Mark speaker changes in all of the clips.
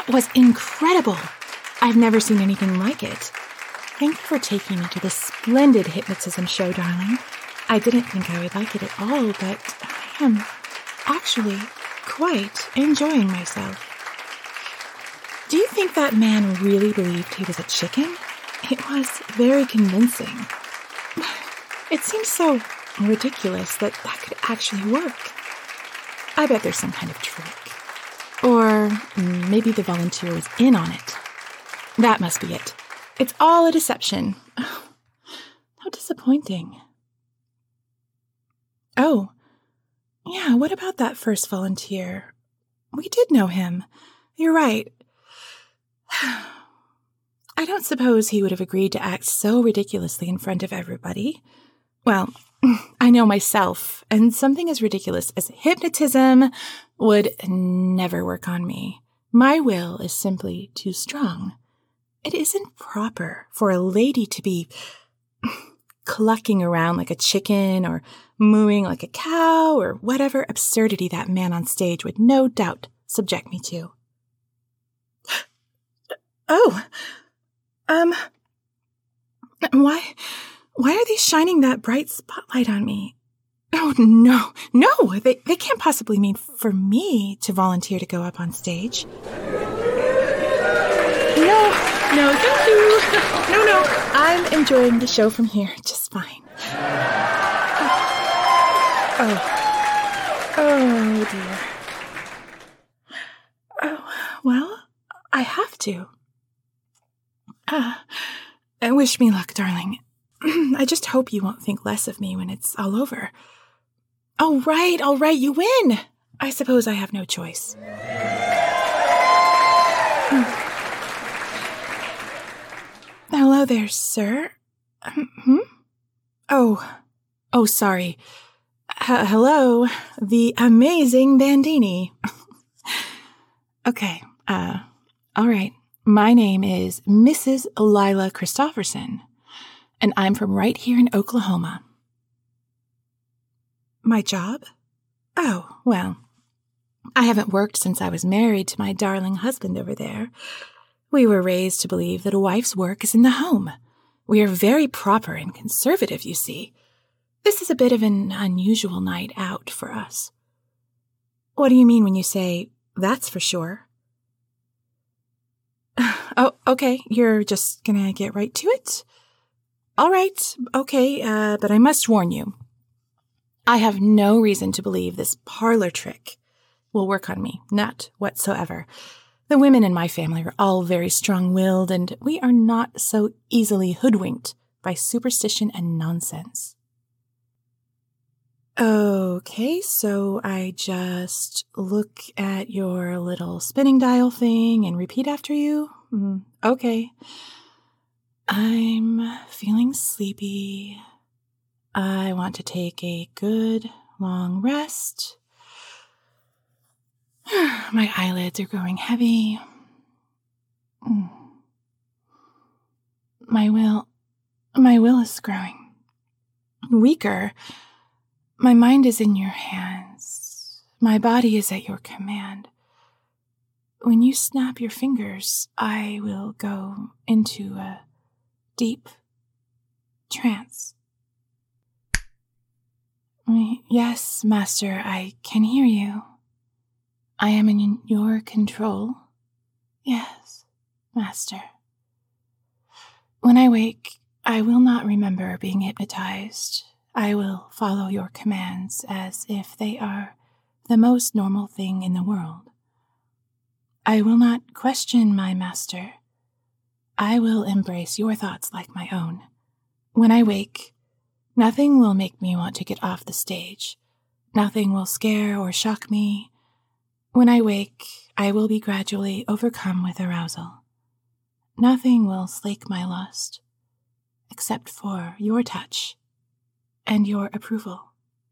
Speaker 1: was incredible. I've never seen anything like it. Thank you for taking me to this splendid hypnotism show, darling. I didn't think I would like it at all, but I am actually quite enjoying myself. Do you think that man really believed he was a chicken? It was very convincing. It seems so ridiculous that could actually work. I bet there's some kind of trick. Or maybe the volunteer was in on it. That must be it. It's all a deception. Oh, how disappointing. Oh, yeah, what about that first volunteer? We did know him. You're right. I don't suppose he would have agreed to act so ridiculously in front of everybody. Well, I know myself, and something as ridiculous as hypnotism would never work on me. My will is simply too strong. It isn't proper for a lady to be clucking around like a chicken or mooing like a cow or whatever absurdity that man on stage would no doubt subject me to. Oh, why are they shining that bright spotlight on me? Oh, no, they can't possibly mean for me to volunteer to go up on stage. No, thank you. No, I'm enjoying the show from here just fine. Oh dear. Oh, well, I have to. Wish me luck, darling. I just hope you won't think less of me when it's all over. All right, you win. I suppose I have no choice. Hello there, sir. Oh, sorry. Hello, the amazing Bandini. Okay, all right. My name is Mrs. Lila Christopherson, and I'm from right here in Oklahoma. My job? Oh, well, I haven't worked since I was married to my darling husband over there. We were raised to believe that a wife's work is in the home. We are very proper and conservative, you see. This is a bit of an unusual night out for us. What do you mean when you say, that's for sure? Oh, okay, you're just gonna get right to it? All right, okay, but I must warn you. I have no reason to believe this parlor trick will work on me, not whatsoever. The women in my family are all very strong-willed, and we are not so easily hoodwinked by superstition and nonsense. Okay, so I just look at your little spinning dial thing and repeat after you? Okay. I'm feeling sleepy. I want to take a good, long rest. My eyelids are growing heavy. My will is growing weaker. My mind is in your hands. My body is at your command. When you snap your fingers, I will go into a deep trance. Yes, Master, I can hear you. I am in your control. Yes, Master. When I wake, I will not remember being hypnotized. I will follow your commands as if they are the most normal thing in the world. I will not question my master. I will embrace your thoughts like my own. When I wake, nothing will make me want to get off the stage. Nothing will scare or shock me. When I wake, I will be gradually overcome with arousal. Nothing will slake my lust, except for your touch and your approval.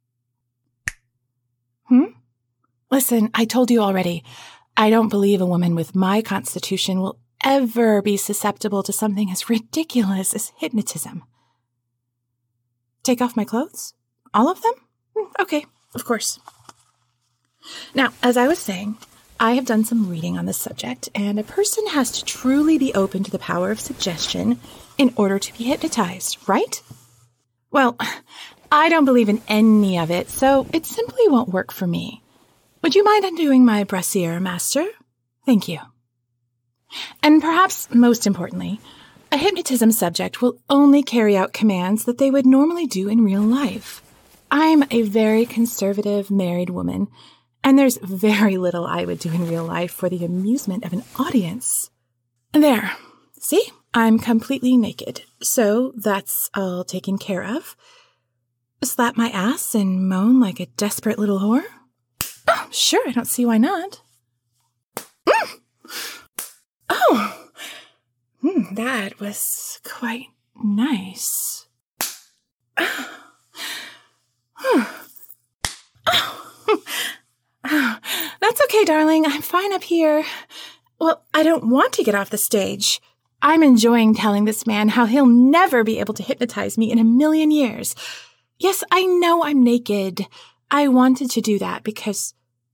Speaker 1: Listen, I told you already, I don't believe a woman with my constitution will ever be susceptible to something as ridiculous as hypnotism. Take off my clothes? All of them? Okay, of course. Now, as I was saying, I have done some reading on this subject, and a person has to truly be open to the power of suggestion in order to be hypnotized, right? Well, I don't believe in any of it, so it simply won't work for me. Would you mind undoing my brassiere, Master? Thank you. And perhaps most importantly, a hypnotism subject will only carry out commands that they would normally do in real life. I'm a very conservative married woman, and there's very little I would do in real life for the amusement of an audience. There. See? I'm completely naked, so that's all taken care of. Slap my ass and moan like a desperate little whore? Oh, sure, I don't see why not. Oh, that was quite nice. That's okay, darling. I'm fine up here. Well, I don't want to get off the stage. I'm enjoying telling this man how he'll never be able to hypnotize me in a million years. Yes, I know I'm naked. I wanted to do that because,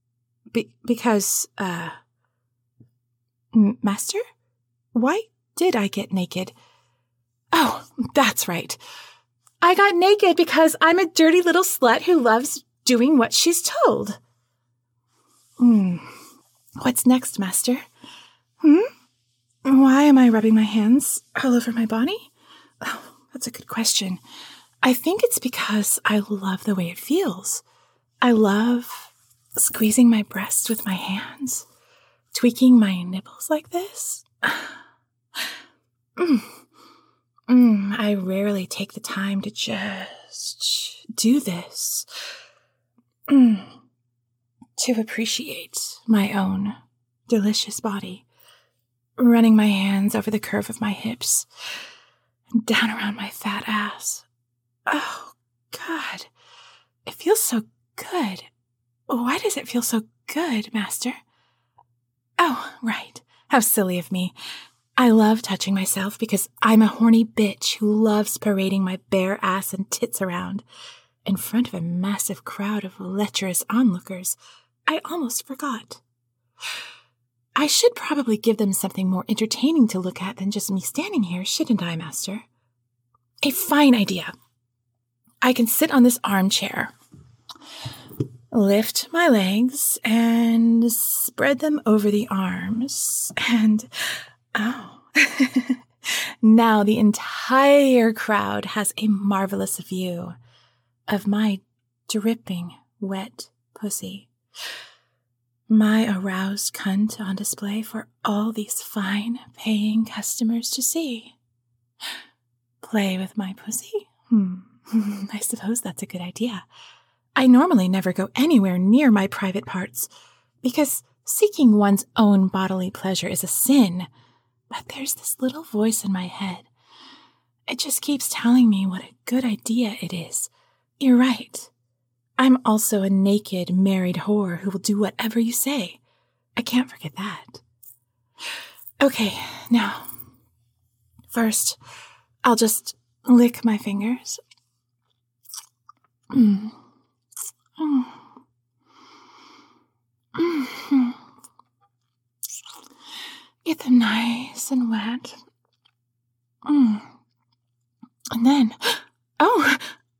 Speaker 1: Master? Why did I get naked? Oh, that's right. I got naked because I'm a dirty little slut who loves doing what she's told. What's next, Master? Why am I rubbing my hands all over my body? Oh, that's a good question. I think it's because I love the way it feels. I love squeezing my breasts with my hands, tweaking my nipples like this. I rarely take the time to just do this. To appreciate my own delicious body, running my hands over the curve of my hips and down around my fat ass. Oh, God. It feels so good. Why does it feel so good, Master? Oh, right. How silly of me. I love touching myself because I'm a horny bitch who loves parading my bare ass and tits around in front of a massive crowd of lecherous onlookers. I almost forgot. I should probably give them something more entertaining to look at than just me standing here, shouldn't I, Master? A fine idea. I can sit on this armchair, lift my legs, and spread them over the arms, and now the entire crowd has a marvelous view of my dripping, wet pussy. My aroused cunt on display for all these fine, paying customers to see. Play with my pussy? I suppose that's a good idea. I normally never go anywhere near my private parts, because seeking one's own bodily pleasure is a sin. But there's this little voice in my head. It just keeps telling me what a good idea it is. You're right. I'm also a naked, married whore who will do whatever you say. I can't forget that. Okay, now, first, I'll just lick my fingers. Get them nice and wet. And then, oh,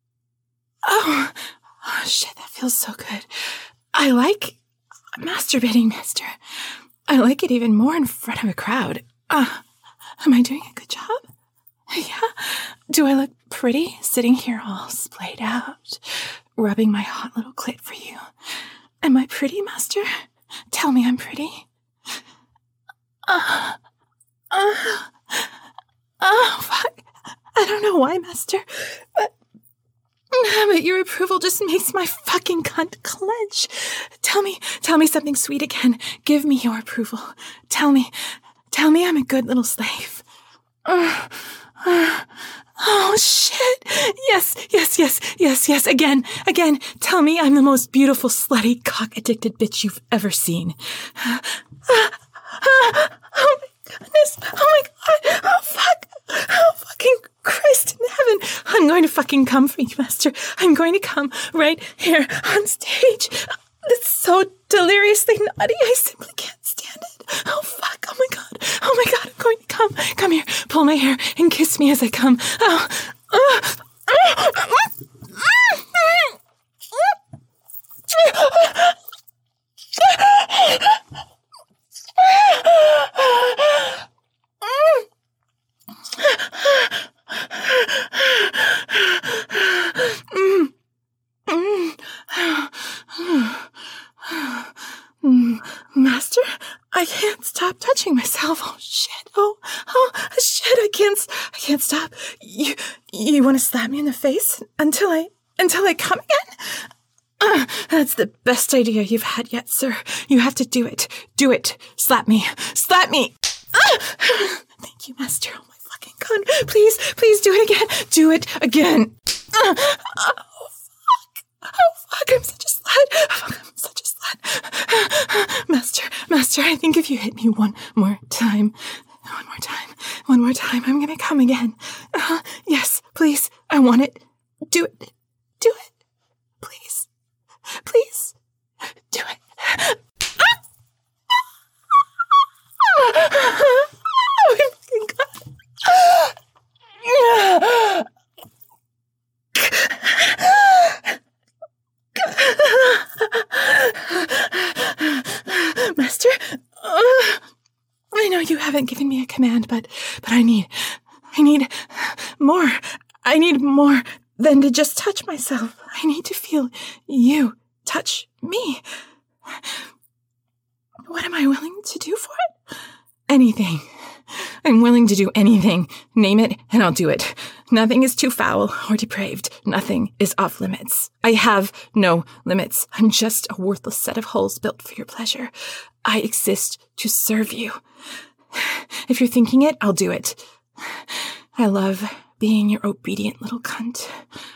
Speaker 1: shit, that feels so good. I like masturbating, Master. I like it even more in front of a crowd. Am I doing a good job? Yeah? Do I look pretty sitting here all splayed out, rubbing my hot little clit for you? Am I pretty, Master? Tell me I'm pretty. Fuck. I don't know why, Master, but your approval just makes my fucking cunt clench. Tell me something sweet again. Give me your approval. Tell me I'm a good little slave. Oh, shit. Yes. Again. Tell me I'm the most beautiful, slutty, cock-addicted bitch you've ever seen. Oh, my goodness. Oh, my God. Oh, fuck. Oh, fucking Christ in heaven. I'm going to fucking come for you, Master. I'm going to come right here on stage. It's so deliriously naughty. I simply can't stand it. Oh, fuck. Oh, my God. Oh, my God. I'm going to come. Come here. Pull my hair and kiss me as I come. Oh. Master, I can't stop touching myself. Oh shit! Oh shit! I can't stop. You want to slap me in the face until I come again? That's the best idea you've had yet, sir. You have to do it. Do it. Slap me. Slap me. Thank you, Master. Oh my fucking God! Please do it again. Do it again. Oh fuck! I'm such a slut. Fuck, I'm such a slut. Master, I think if you hit me one more time, I'm gonna come again. Yes, please. I want it. Do it. Please. Do it. Oh my fucking God. Master, I know you haven't given me a command, but I need more. I need more than to just touch myself. I need to feel you touch me. What am I willing to do for it? Anything. I'm willing to do anything. Name it, and I'll do it. Nothing is too foul or depraved. Nothing is off limits. I have no limits. I'm just a worthless set of holes built for your pleasure. I exist to serve you. If you're thinking it, I'll do it. I love being your obedient little cunt.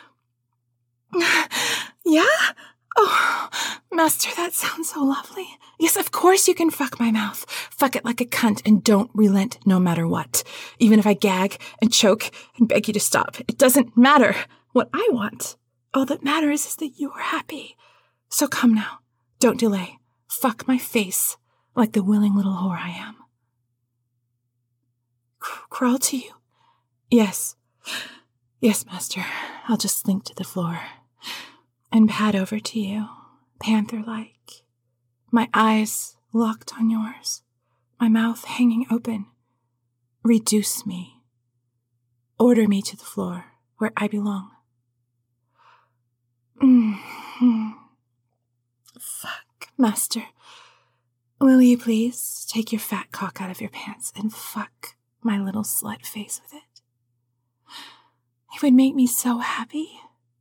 Speaker 1: Yeah? Oh, Master, that sounds so lovely. Yes, of course you can fuck my mouth. Fuck it like a cunt and don't relent no matter what. Even if I gag and choke and beg you to stop. It doesn't matter what I want. All that matters is that you are happy. So come now. Don't delay. Fuck my face like the willing little whore I am. Crawl to you. Yes. Yes, Master. I'll just slink to the floor and pad over to you, panther-like. My eyes locked on yours, my mouth hanging open. Reduce me. Order me to the floor where I belong. Fuck, Master. Will you please take your fat cock out of your pants and fuck my little slut face with it? It would make me so happy,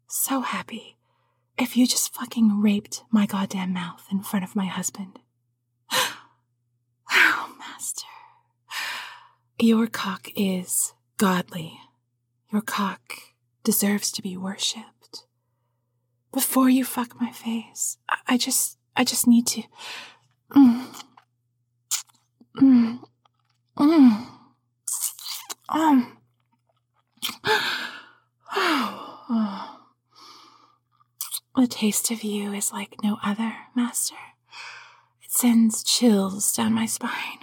Speaker 1: if you just fucking raped my goddamn mouth in front of my husband. Oh, Master. Your cock is godly. Your cock deserves to be worshipped. Before you fuck my face, I just need to... The taste of you is like no other, Master. It sends chills down my spine.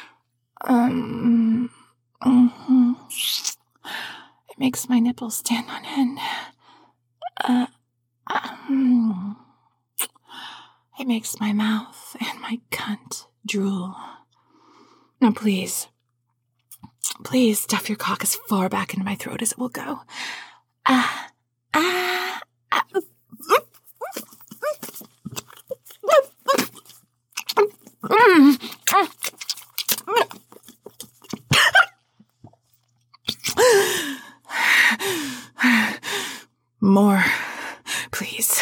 Speaker 1: It makes my nipples stand on end. It makes my mouth and my cunt drool. Now please stuff your cock as far back into my throat as it will go. More, please.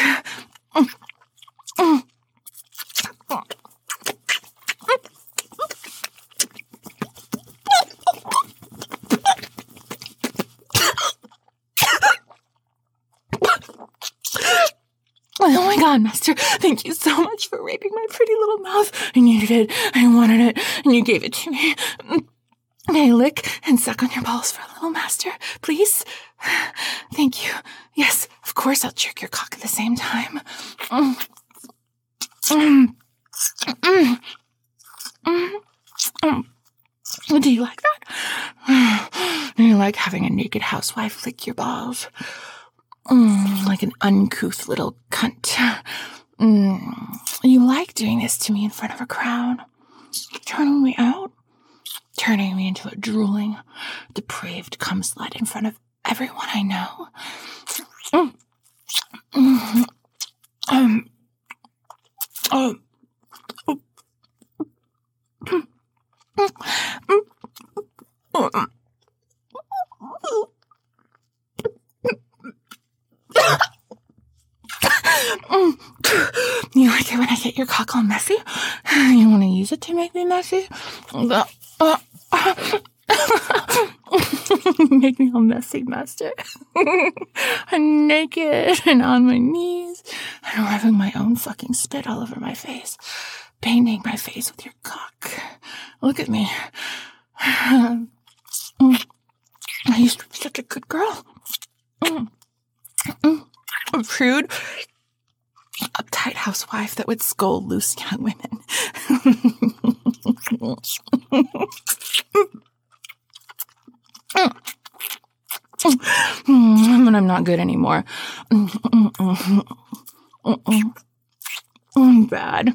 Speaker 1: Oh my God, Master, thank you so much for raping my pretty little mouth. I needed it, I wanted it, and you gave it to me. May I lick and suck on your balls for a little, Master, please? Thank you. Yes, of course I'll jerk your cock at the same time. Mm. Mm. Mm. Do you like that? Do you like having a naked housewife lick your balls? Like an uncouth little cunt. You like doing this to me in front of a crowd? Turning me out? Turning me into a drooling, depraved cum slut in front of everyone I know? You like it when I get your cock all messy? You want to use it to make me messy? Make me all messy, master. I'm naked and on my knees and rubbing my own fucking spit all over my face, painting my face with your cock. Look at me. I used to be such a good girl. A prude, uptight housewife that would scold loose young women. But I'm not good anymore. I'm bad.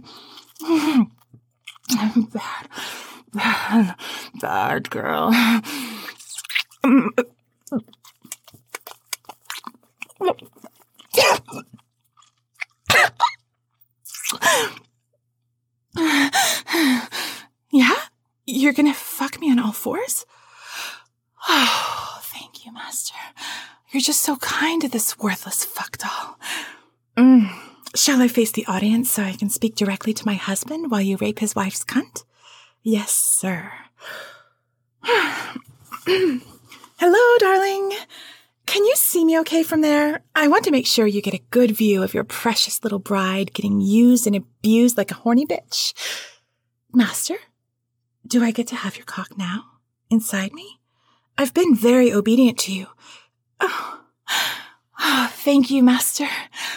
Speaker 1: I'm bad. Bad. Bad girl. Yeah? You're gonna fuck me on all fours? Oh, thank you, master. You're just so kind to this worthless fuck doll. Shall I face the audience so I can speak directly to my husband while you rape his wife's cunt? Yes, sir. Hello, darling. Can you see me okay from there? I want to make sure you get a good view of your precious little bride getting used and abused like a horny bitch. Master, do I get to have your cock now? Inside me? I've been very obedient to you. Oh, thank you, master.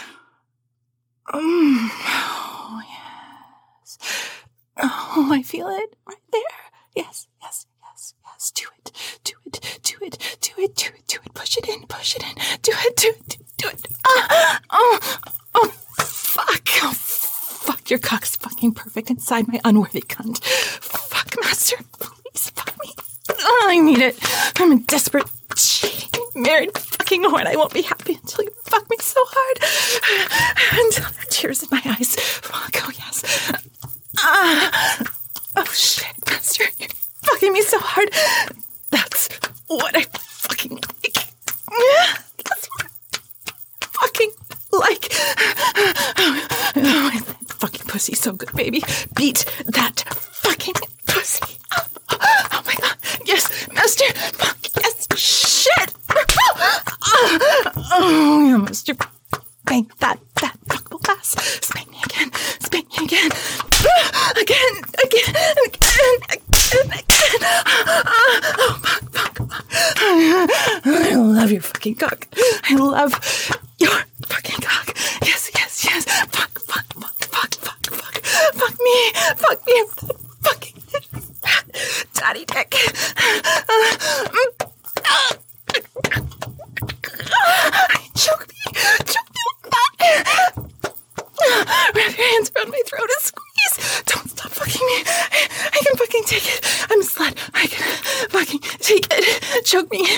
Speaker 1: Oh, yes. Oh, I feel it right there. Yes, yes, yes, yes. Do it, do it, do it, do it, do it, do it. Push it in, push it in. Do it, do it, do it. Fuck. Oh, fuck. Your cock's fucking perfect inside my unworthy cunt. Fuck, master. Please fuck me. Oh, I need it. I'm a desperate, cheating, married fucking whore, and I won't be happy until you fuck me so hard. Until there are tears in my eyes. Fuck, oh yes. Oh shit, master. You're fucking me so hard. That's what I fucking like. That's what I fucking like. Oh, that fucking pussy's so good, baby. Beat that fucking pussy up. Oh my god. Yes, master. Fuck, yes. Shit. Oh, yeah, master. Bang that fuckable ass. Spank me again. Spank me again. Again. Oh, fuck. I love your fucking cock. I love your fucking cock. Yes. Fuck. Fuck me. Fucking daddy dick. Choke me with that. Wrap your hands around my throat and squeeze. Don't stop fucking me. I can fucking take it. I'm a slut. I can fucking take it. Choke me.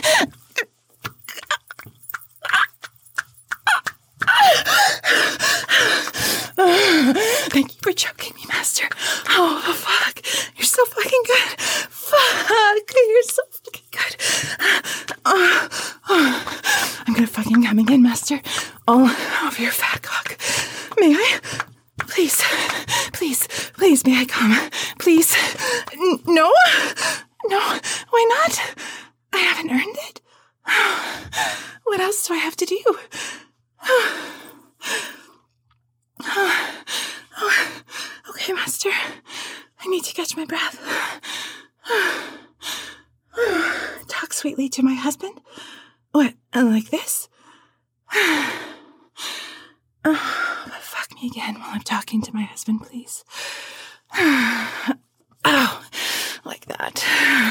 Speaker 1: Thank you for choking me, master. Oh, fuck. You're so fucking good. Fuck. You're so fucking good. I'm gonna fucking come again, master. All over your fat cock. May I? Please, may I come? Please. No? Why not? I haven't earned it. What else do I have to do? Okay, master. I need to catch my breath. Talk sweetly to my husband. What, like this? Fuck me again while I'm talking to my husband, please. Oh, like that.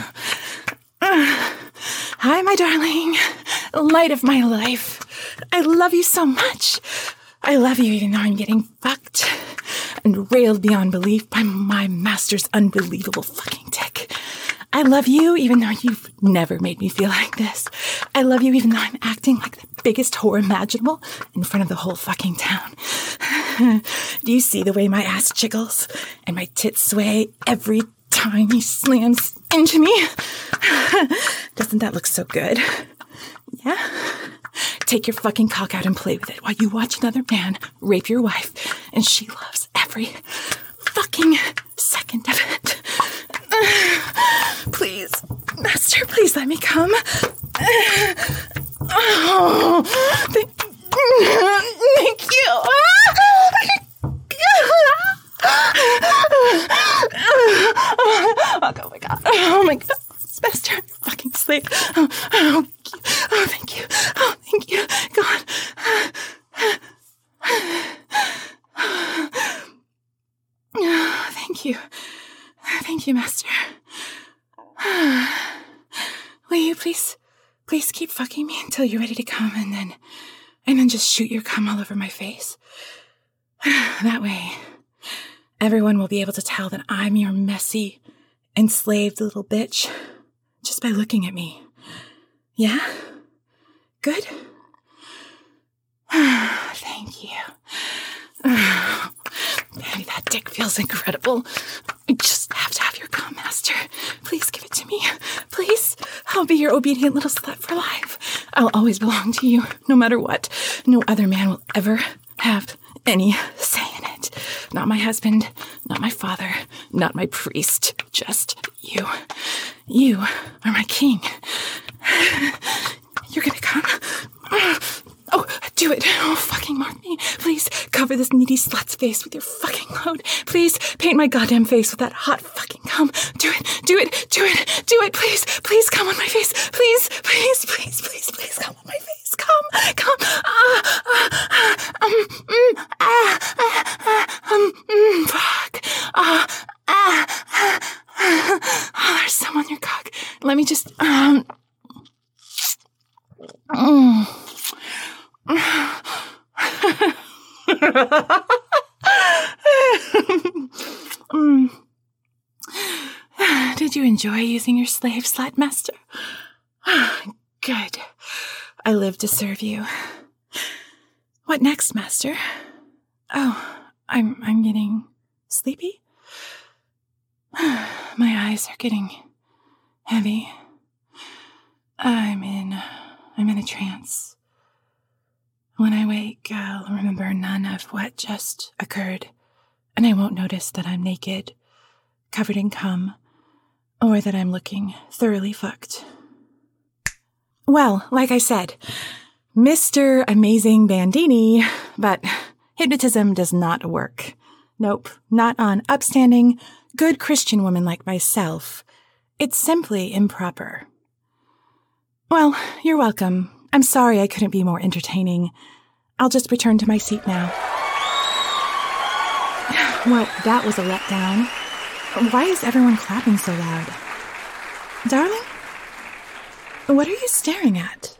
Speaker 1: Hi, my darling. Light of my life. I love you so much. I love you even though I'm getting fucked and railed beyond belief by my master's unbelievable fucking tick. I love you even though you've never made me feel like this. I love you even though I'm acting like the biggest whore imaginable in front of the whole fucking town. Do you see the way my ass jiggles and my tits sway every time he slams into me? Doesn't that look so good? Yeah? Take your fucking cock out and play with it while you watch another man rape your wife, and she loves every fucking second of it. Please, master, please let me come. Oh, thank you. Oh my god. Oh my god. Master, you fucking slave. Oh, thank you. Oh, thank you. God. Thank you. Thank you, master. Will you please keep fucking me until you're ready to come and then just shoot your cum all over my face? That way, everyone will be able to tell that I'm your messy, enslaved little bitch just by looking at me. Yeah? Good? Thank you. Baby, that dick feels incredible. I just have to have your cum, master. Please give it to me. Please. I'll be your obedient little slut for life. I'll always belong to you, no matter what. No other man will ever have any say in it. Not my husband, not my father, not my priest. Just you. You are my king. You're gonna come? Oh, do it. Oh, fucking mark me. Please cover this needy slut's face with your fucking load. Please paint my goddamn face with that hot fucking cum. Do it. Do it. Do it. Do it. Please. Please come on my face. Please. Please. Please. Please. Please come on my face. Come. Come. Fuck. Oh, there's some on your cock. Let me just, Did you enjoy using your slave slut, master? Good. I live to serve you. What next, master? Oh, I'm getting sleepy. My eyes are getting heavy. I'm in a trance. When I wake, I'll remember none of what just occurred, and I won't notice that I'm naked, covered in cum, or that I'm looking thoroughly fucked. Well, like I said, Mr. Amazing Bandini, but hypnotism does not work. Nope, not on upstanding, good Christian women like myself. It's simply improper. Well, you're welcome. I'm sorry I couldn't be more entertaining. I'll just return to my seat now. Well, that was a letdown. Why is everyone clapping so loud? Darling? What are you staring at?